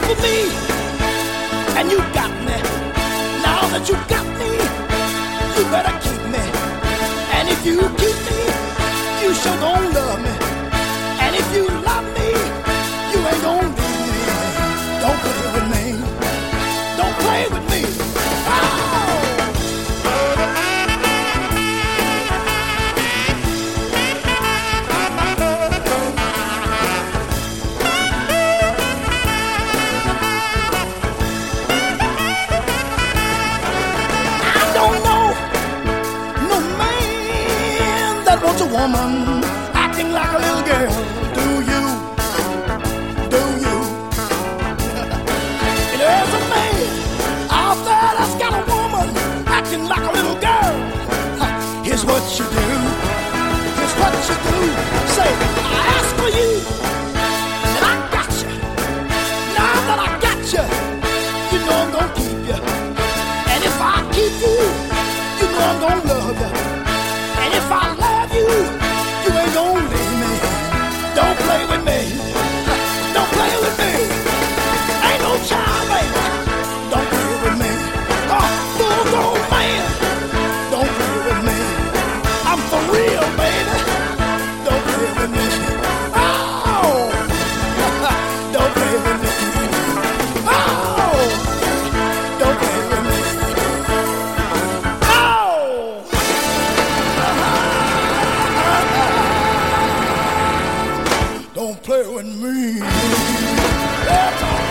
for me, and you got me. Now that you got me, you better keep me. And if you keep me, you sure gon' love me. And if you love me, you ain't gon' leave me. Don't play with me. Don't play with me. Oh! Want a woman acting like a little girl. Do you? Do you? There's a man out there that's got a woman acting like a little girl. Here's what you do. Here's what you do. Say, I asked for you, and I got you. Now that I got you, you know I'm gonna keep you. And if I keep you, you know I'm gonna love you. And if I love you, you ain't gon' leave me. Don't play with me. Don't play with me. Ain't no child, baby. Don't play with me. Full-grown man. Don't play with me. I'm for real, baby. Don't play with me. Oh! Don't play with me. Oh! Don't play with me. Don't play with me. That's all.